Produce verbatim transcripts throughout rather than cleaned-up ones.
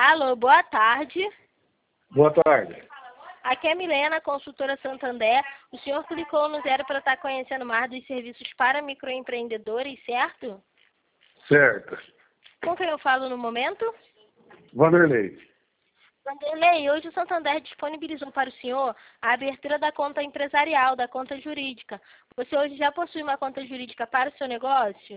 Alô, boa tarde. Boa tarde. Aqui é Milena, consultora Santander. O senhor clicou no zero para estar conhecendo mais dos serviços para microempreendedores, certo? Certo. Com quem eu falo no momento? Vanderlei. Vanderlei, hoje o Santander disponibilizou para o senhor a abertura da conta empresarial, da conta jurídica. Você hoje já possui uma conta jurídica para o seu negócio?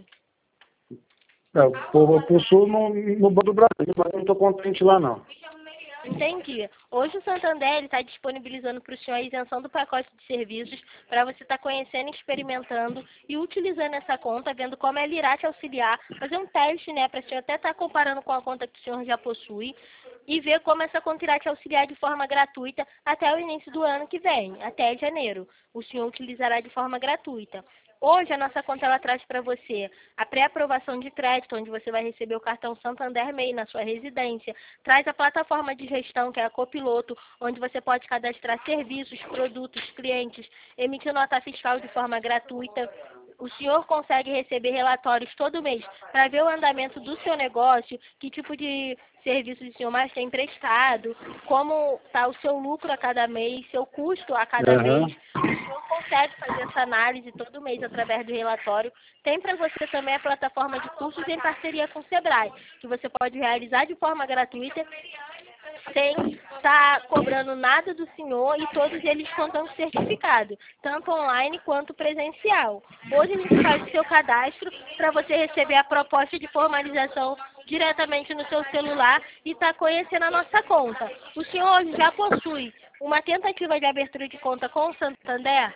Eu, eu possuo no, no Banco do Brasil, mas não estou contente lá não. Entendi. Hoje o Santander está disponibilizando para o senhor a isenção do pacote de serviços para você estar conhecendo, experimentando e utilizando essa conta, vendo como ela irá te auxiliar, fazer um teste, né, para o senhor até estar comparando com a conta que o senhor já possui e ver como essa conta irá te auxiliar de forma gratuita até o início do ano que vem, até janeiro. O senhor utilizará de forma gratuita. Hoje, a nossa conta ela traz para você a pré-aprovação de crédito, onde você vai receber o cartão Santander M E I na sua residência. Traz a plataforma de gestão, que é a Copiloto, onde você pode cadastrar serviços, produtos, clientes, emitir nota fiscal de forma gratuita. O senhor consegue receber relatórios todo mês para ver o andamento do seu negócio, que tipo de serviços o senhor mais tem prestado, como está o seu lucro a cada mês, seu custo a cada Uhum. mês. O senhor consegue fazer essa análise todo mês através do relatório. Tem para você também a plataforma de cursos em parceria com o Sebrae, que você pode realizar de forma gratuita, sem estar cobrando nada do senhor e todos eles contando certificado, tanto online quanto presencial. Hoje a gente faz o seu cadastro para você receber a proposta de formalização diretamente no seu celular e estar tá conhecendo a nossa conta. O senhor hoje já possui uma tentativa de abertura de conta com o Santander?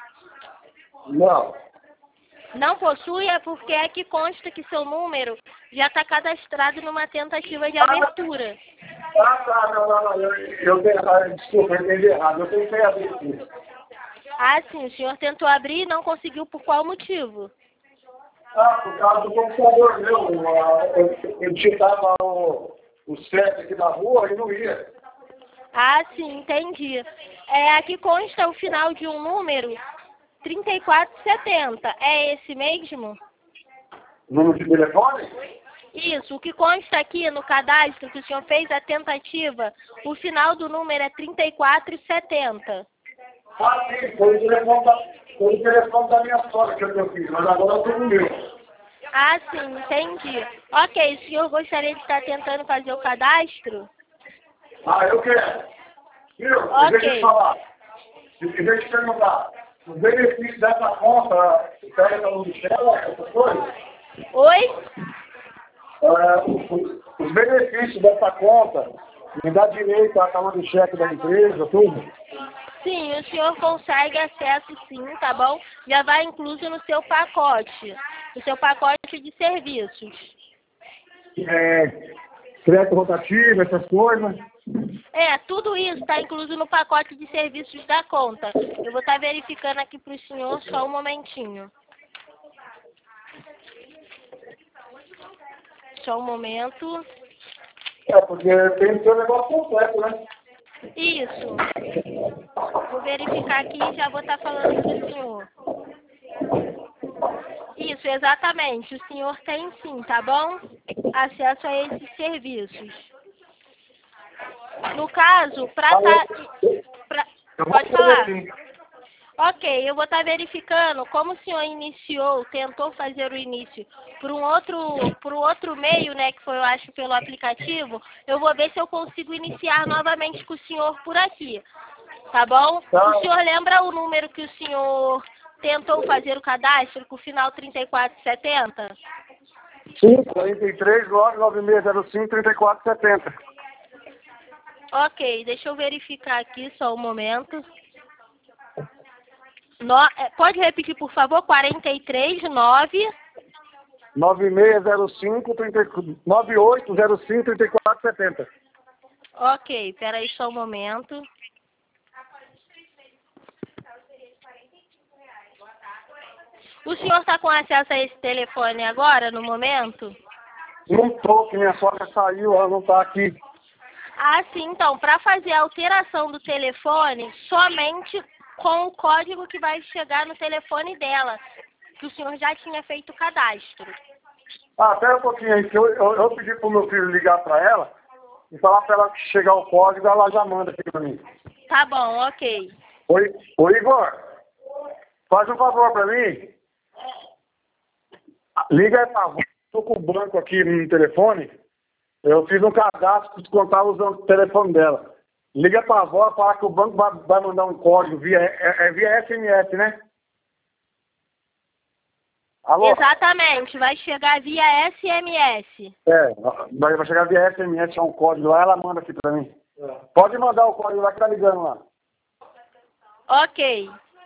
Não. Não possui, é porque aqui consta que seu número já está cadastrado numa tentativa de abertura. Ah, tá, não, não, não. Eu, eu tenho, ah, desculpa, eu entendi errado. Eu tentei abrir isso. Ah, sim, o senhor tentou abrir e não conseguiu por qual motivo? Ah, por causa do computador meu. Eu, eu digitava o, o CEP aqui na rua e não ia. Ah, sim, entendi. É, aqui consta o final de um número trinta e quatro setenta. É esse mesmo? Número de telefone? Isso, o que consta aqui no cadastro que o senhor fez a tentativa, o final do número é trinta e quatro setenta. Ah, sim, foi o telefone da, foi o telefone da minha sogra que eu fiz, mas agora eu estou no meu. Ah, sim, entendi. Ok, o senhor gostaria de estar tentando fazer o cadastro? Ah, eu quero. Viu? Ok. Deixa eu te falar. Deixa eu te perguntar. Os benefícios dessa conta, pega no Michel, essas coisas? Oi? Ah, os, os benefícios dessa conta me dá direito à calma de cheque da empresa, tudo? Sim, o senhor consegue acesso sim, tá bom? Já vai incluso no seu pacote, no seu pacote de serviços. É, crédito rotativo, essas coisas. É, tudo isso está incluso no pacote de serviços da conta. Eu vou estar verificando aqui para o senhor só um momentinho. Só um momento. É, porque tem que ter o negócio completo, né? Isso. Vou verificar aqui e já vou estar falando para o senhor. Isso, exatamente. O senhor tem sim, tá bom? Acesso a esses serviços. No caso, para tá, pra, pode falar. Ok, eu vou estar verificando como o senhor iniciou, tentou fazer o início por um outro, por um outro meio, né, que foi, eu acho, pelo aplicativo. Eu vou ver se eu consigo iniciar novamente com o senhor por aqui, tá bom? Tá. O senhor lembra o número que o senhor tentou fazer o cadastro com o final trinta e quatro setenta? Sim, quarenta e três, nove nove seis zero cinco, trinta e quatro setenta. Ok, deixa eu verificar aqui só um momento. No, pode repetir, por favor? quarenta e três, nove... nove seis zero cinco, nove oito zero cinco, trinta e quatro setenta. Ok, peraí só um momento. O senhor está com acesso a esse telefone agora, no momento? Não tô, que minha sogra saiu, ela não tá aqui. Ah, sim, então, para fazer a alteração do telefone, somente com o código que vai chegar no telefone dela, que o senhor já tinha feito o cadastro. Ah, espera um pouquinho aí, que eu, eu, eu pedi pro meu filho ligar pra ela, e falar para ela que chegar o código, ela já manda aqui para mim. Tá bom, ok. Oi, oi, Igor. Faz um favor para mim. Liga aí pra avó. Estou com o banco aqui no telefone. Eu fiz um cadastro para descontar usando o telefone dela. Liga para a avó e fala que o banco vai, vai mandar um código via, é, é via S M S, né? Alô? Exatamente, vai chegar via S M S. É, vai, vai chegar via S M S, é um código lá, ela manda aqui para mim. É. Pode mandar o código lá que tá ligando lá. Ok.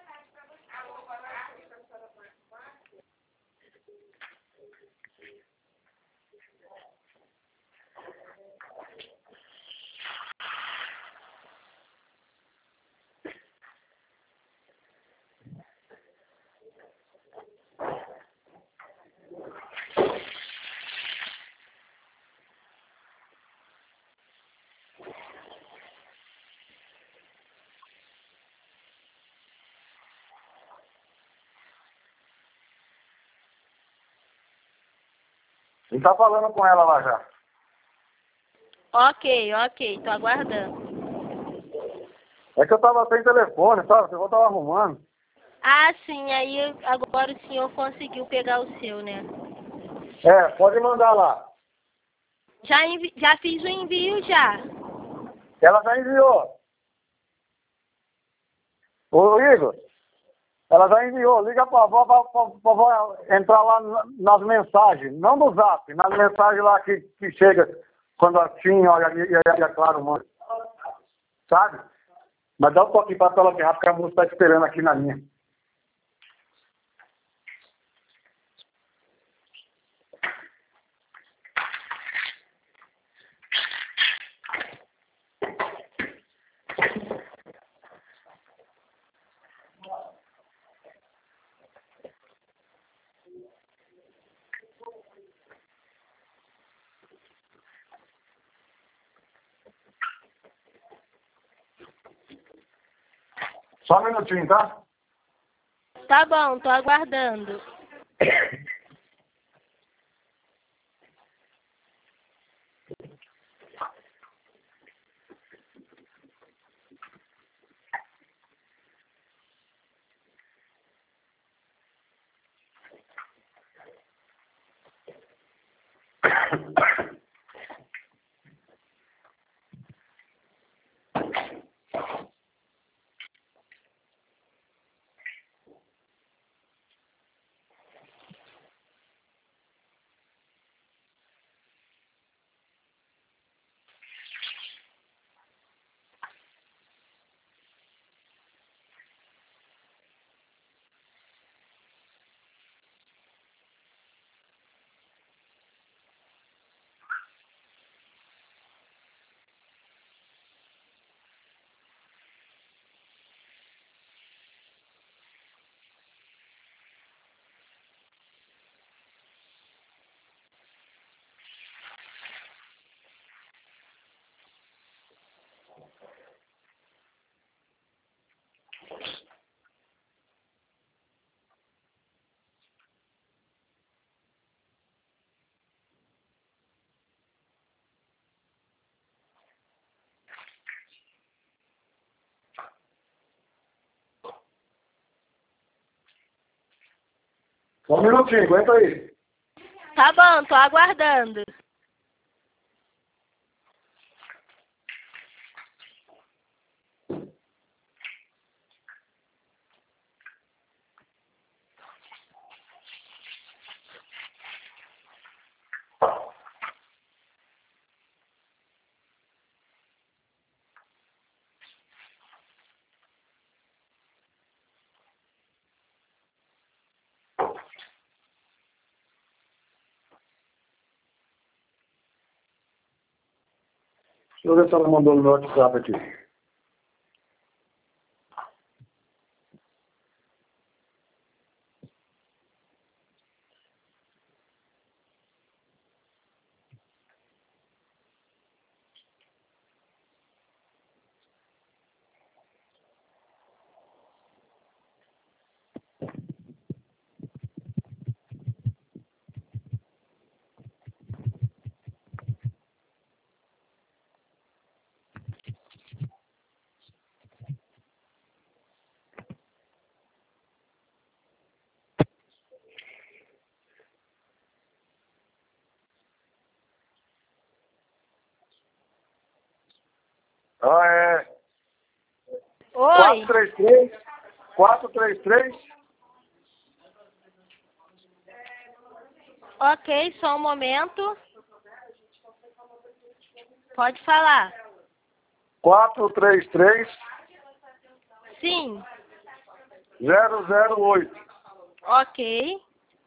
Ele tá falando com ela lá já. Ok, ok, tô aguardando. É que eu tava sem telefone, sabe? Eu tava arrumando. Ah, sim, aí agora o senhor conseguiu pegar o seu, né? É, pode mandar lá. Já, envi já fiz o envio já. Ela já enviou. Ô, Igor, ela já enviou. Liga pra avó pra, pra, pra avó entrar lá nas mensagens. Não no zap, nas mensagens lá que, que chega quando a Tim e a, e a Claro manda. Sabe? Mas dá um toque pra ela que rápido, porque a moça tá esperando aqui na linha. Só um minutinho, tá? Tá bom, tô aguardando. Só um minutinho, aguenta aí. Tá bom, tô aguardando. Deixa eu ver se ela mandou no meu WhatsApp aqui. quatro três três, quatro três três. Ok, só um momento. Pode falar. quatro três três, Sim. zero zero oito. Ok.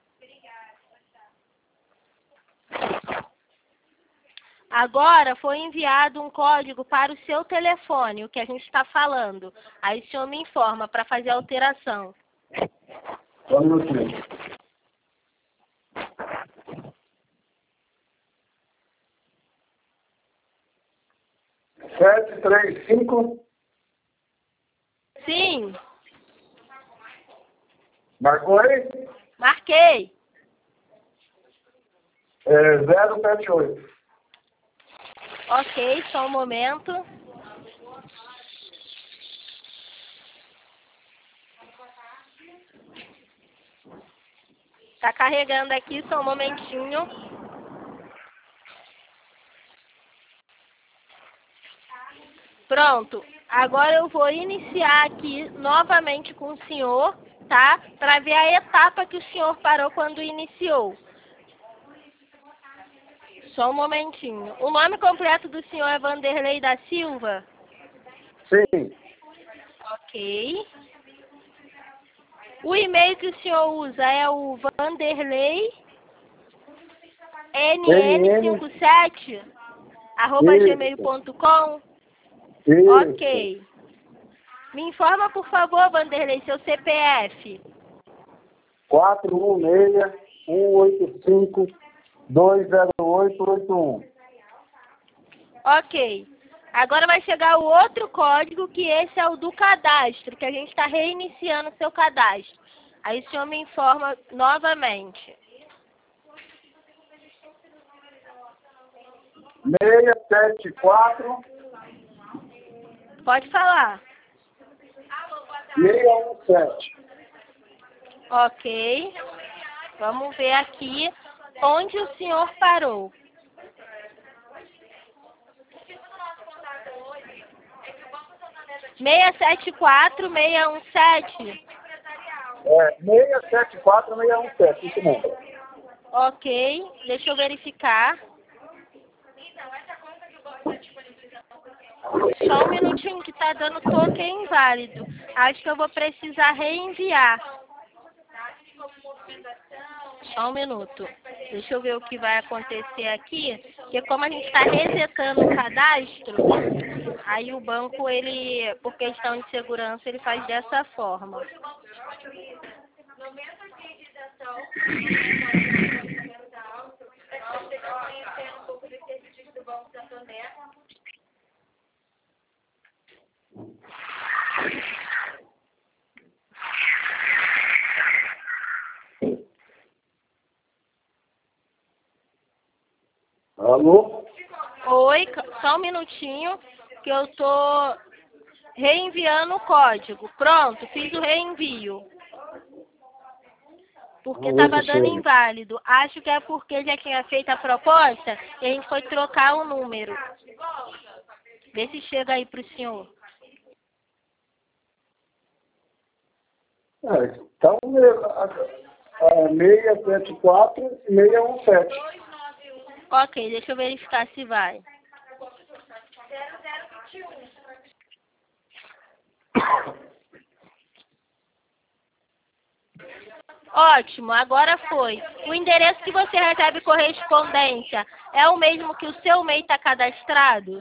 Agora foi enviado um código para o seu telefone, o que a gente está falando. Aí o senhor me informa para fazer a alteração. Só um minutinho. sete três cinco. Sim, Marcou aí? marquei. É zero sete oito. Ok, só um momento. Tá carregando aqui, só um momentinho. Pronto. Agora eu vou iniciar aqui novamente com o senhor, tá? Para ver a etapa que o senhor parou quando iniciou. Só um momentinho. O nome completo do senhor é Vanderlei da Silva? Sim. Ok. O e-mail que o senhor usa é o Vanderlei N N cinquenta e sete arroba gmail ponto com. Ok. Me informa, por favor, Vanderlei, seu C P F. quatro um seis, um oito cinco, dois zero oito oito um. Ok. Agora vai chegar o outro código, que esse é o do cadastro, que a gente está reiniciando o seu cadastro. Aí o senhor me informa novamente. seis sete quatro, Pode falar. seis um sete. Ok. Vamos ver aqui onde o senhor parou. seis sete quatro, seis um sete. É, seis sete quatro, seis um sete, isso mesmo. Ok. Deixa eu verificar. Só um minutinho que tá dando toque inválido. Acho que eu vou precisar reenviar. Só um minuto. Deixa eu ver o que vai acontecer aqui. Porque como a gente está resetando o cadastro, aí o banco, ele, por questão de segurança, ele faz dessa forma. Alô? Oi, só um minutinho que eu tô reenviando o código. Pronto, fiz o reenvio. Porque estava dando inválido. Acho que é porque já tinha feito a proposta e a gente foi trocar o número. Vê se chega aí pro senhor. É, então, é, seis sete quatro, seis um sete. Ok, deixa eu verificar se vai. Ótimo, agora foi. O endereço que você recebe correspondência é o mesmo que o seu M E I está cadastrado?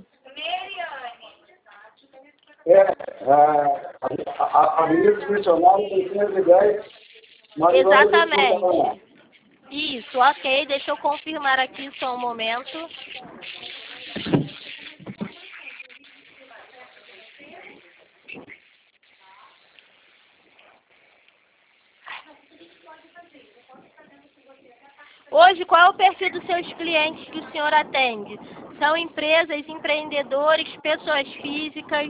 É, a, a, a minha discricionária tem seiscentos e dez, mas Exatamente. Isso, ok. Deixa eu confirmar aqui só um momento. Hoje, qual é o perfil dos seus clientes que o senhor atende? São empresas, empreendedores, pessoas físicas?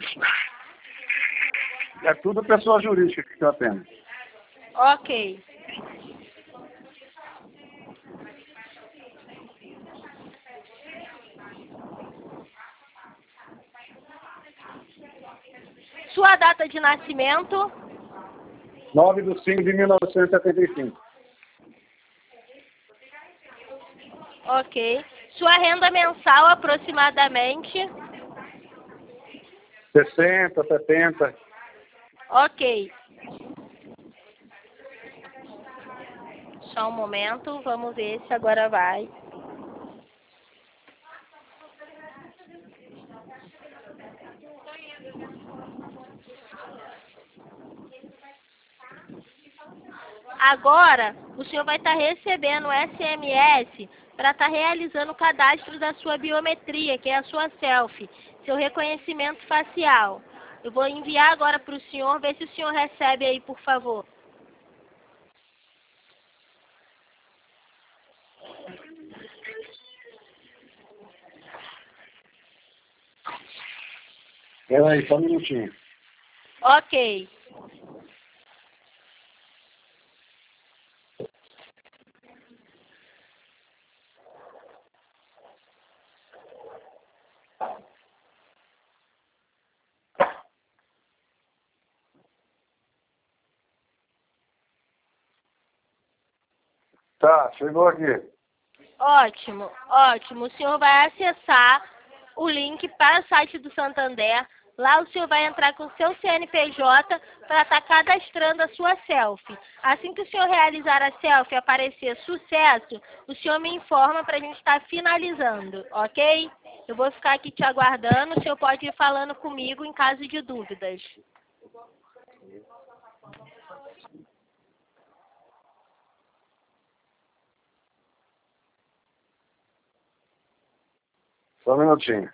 É tudo pessoa jurídica que eu atendo. Ok. Sua data de nascimento? nove de cinco de mil novecentos e setenta e cinco. Ok. Sua renda mensal aproximadamente? sessenta, setenta. Ok. Só um momento, vamos ver se agora vai. Agora, o senhor vai estar recebendo o S M S para estar realizando o cadastro da sua biometria, que é a sua selfie, seu reconhecimento facial. Eu vou enviar agora para o senhor, ver se o senhor recebe aí, por favor. Espera aí, só um minutinho. Ok. Tá, chegou aqui. Ótimo, ótimo. O senhor vai acessar o link para o site do Santander. Lá o senhor vai entrar com o seu C N P J para estar cadastrando a sua selfie. Assim que o senhor realizar a selfie e aparecer sucesso, o senhor me informa para a gente estar finalizando, ok? Eu vou ficar aqui te aguardando. O senhor pode ir falando comigo em caso de dúvidas. Só um minutinho.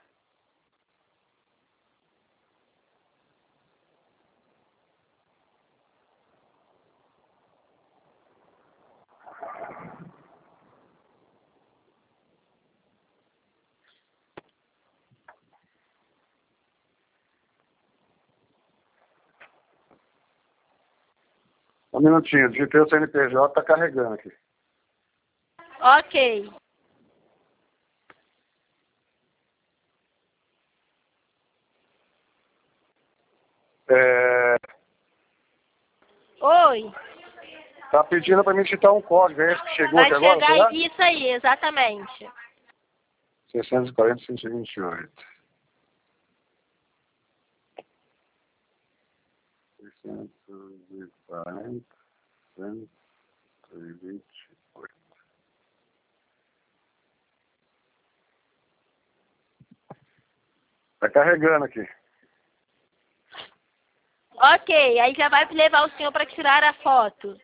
Um minutinho, digitei o C N P J, tá carregando aqui. Ok. É, Oi. tá pedindo para mim digitar um código, é esse que chegou Vai aqui agora, chegar será? isso aí, exatamente. seiscentos e quarenta, cento e vinte e oito. seiscentos e quarenta, cento e vinte e oito. Tá carregando aqui. Ok, aí já vai levar o senhor para tirar a foto.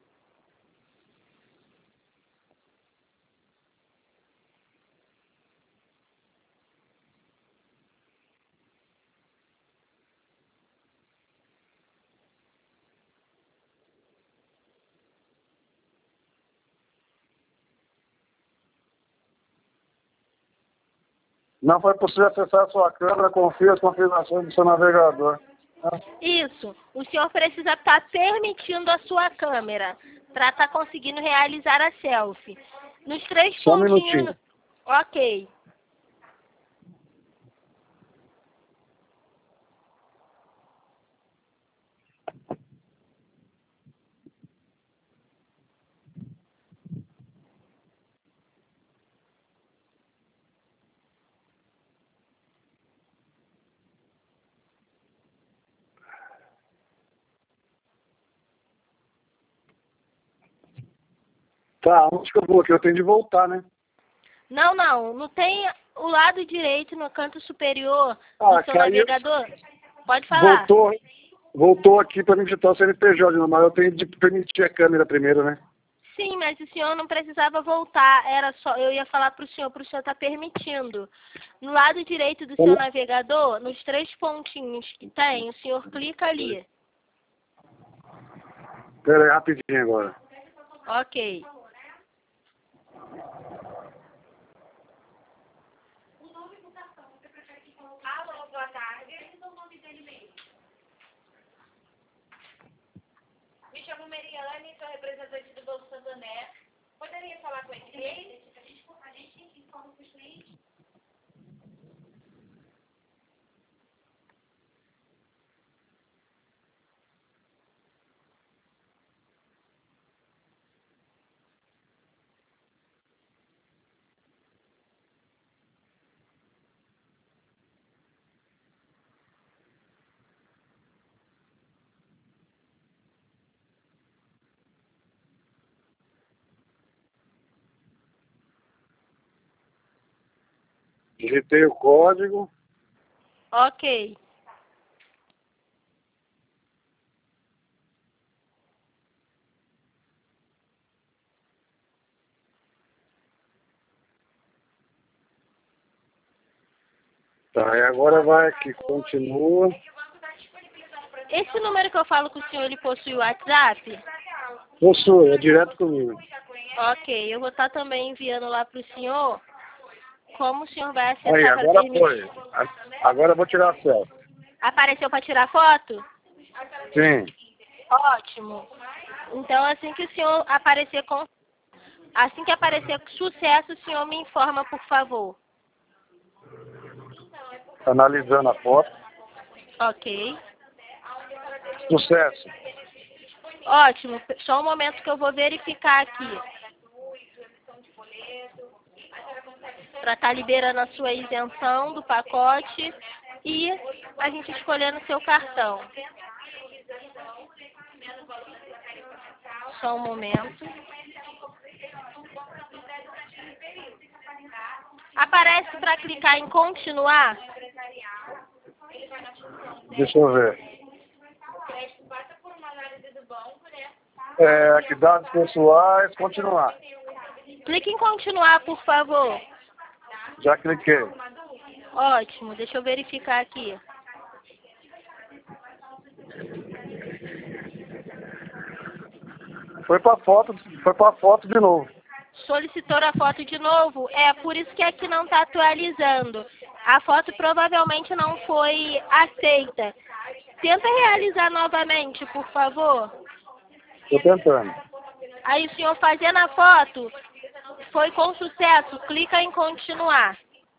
Não foi possível acessar a sua câmera, confira as configurações do seu navegador. Isso, o senhor precisa estar permitindo a sua câmera para estar conseguindo realizar a selfie. Nos três Só um pontinhos... minutinho. Ok. Tá, onde que eu vou aqui? Eu tenho de voltar, né? Não, não, não tem o lado direito no canto superior Ah, do seu caiu. navegador? Pode falar. Voltou, voltou aqui para me digitar o C N P J, mas eu tenho de permitir a câmera primeiro, né? Sim, mas o senhor não precisava voltar, era só, eu ia falar para o senhor, para o senhor estar permitindo. No lado direito do seu navegador, nos três pontinhos que tem, o senhor clica ali. Pera aí, rapidinho agora. Ok. Alô, boa tarde. O nome dele mesmo? Me chamo Meriane, sou representante do Banco Santander. Poderia falar com esse cliente? A gente, a gente informa com os clientes. Digitei o código. Ok. Tá, e agora vai aqui, continua. Esse número que eu falo com o senhor, ele possui o WhatsApp? Possui, é direto comigo. Ok, eu vou estar também enviando lá para o senhor como o senhor vai acessar Aí, para agora permitir. foi. A- Agora eu vou tirar a selfie. Apareceu para tirar foto? Sim. Ótimo. Então, assim que o senhor aparecer com... Assim que aparecer com sucesso, o senhor me informa, por favor. Analisando a foto. Ok. Sucesso. Ótimo. Só um momento que eu vou verificar aqui. Para estar liberando a sua isenção do pacote e a gente escolhendo o seu cartão. Só um momento. Aparece para clicar em continuar? Deixa eu ver. É, aqui dados pessoais, continuar. Clique em continuar, por favor. Já cliquei. Ótimo. Deixa eu verificar aqui. Foi pra foto, foi pra foto de novo. Solicitou a foto de novo? É, por isso que aqui não está atualizando. A foto provavelmente não foi aceita. Tenta realizar novamente, por favor. Tô tentando. Aí o senhor fazendo a foto, foi com sucesso, clica em continuar.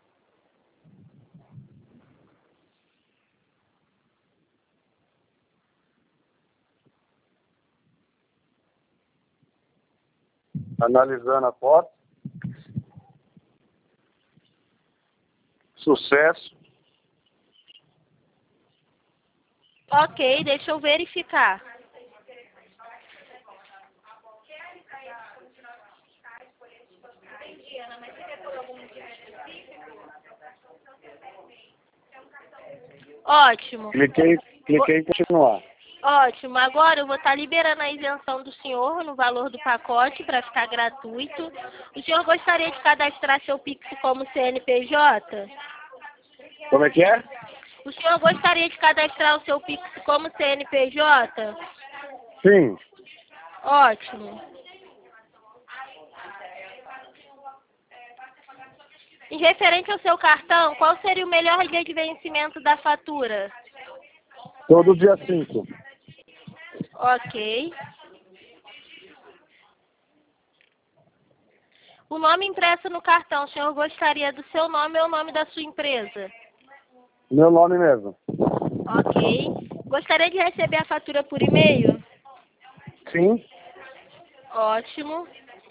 Analisando a foto. Sucesso. Ok, deixa eu verificar. Ótimo. Cliquei, cliquei em continuar. Ótimo. Agora eu vou estar liberando a isenção do senhor no valor do pacote para ficar gratuito. O senhor gostaria de cadastrar seu Pix como C N P J? Como é que é? O senhor gostaria de cadastrar o seu Pix como C N P J? Sim. Ótimo. Em referente ao seu cartão, qual seria o melhor dia de vencimento da fatura? Todo dia cinco. Ok. O nome impresso no cartão, o senhor gostaria do seu nome ou o nome da sua empresa? Meu nome mesmo. Ok. Gostaria de receber a fatura por e-mail? Sim. Ótimo.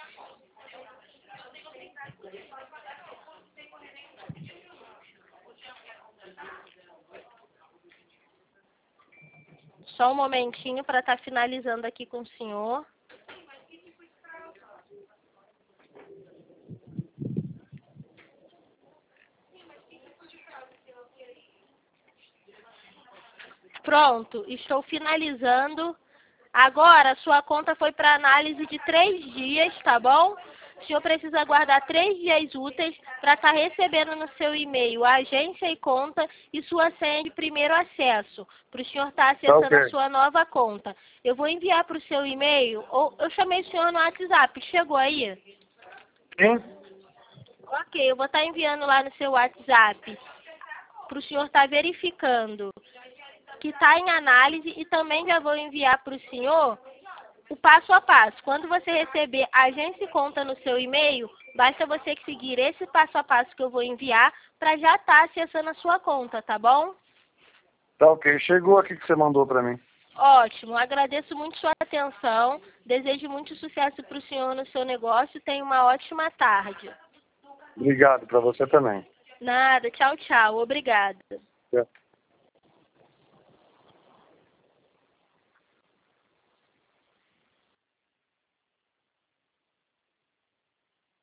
Só um momentinho para estar finalizando aqui com o senhor. Pronto, estou finalizando. Agora, sua conta foi para análise de três dias, tá bom? O senhor precisa aguardar três dias úteis para estar recebendo no seu e-mail a agência e conta e sua senha de primeiro acesso, para o senhor estar acessando Okay. a sua nova conta. Eu vou enviar para o seu e-mail, ou eu chamei o senhor no WhatsApp, chegou aí? Sim. Ok, eu vou estar enviando lá no seu WhatsApp, para o senhor estar verificando que está em análise, e também já vou enviar para o senhor o passo a passo. Quando você receber agência e conta no seu e-mail, basta você seguir esse passo a passo que eu vou enviar para já estar acessando a sua conta, tá bom? Tá ok. Chegou aqui que você mandou para mim. Ótimo. Agradeço muito sua atenção. Desejo muito sucesso para o senhor no seu negócio. Tenha uma ótima tarde. Obrigado, para você também. Nada. Tchau, tchau. Obrigada. Certo.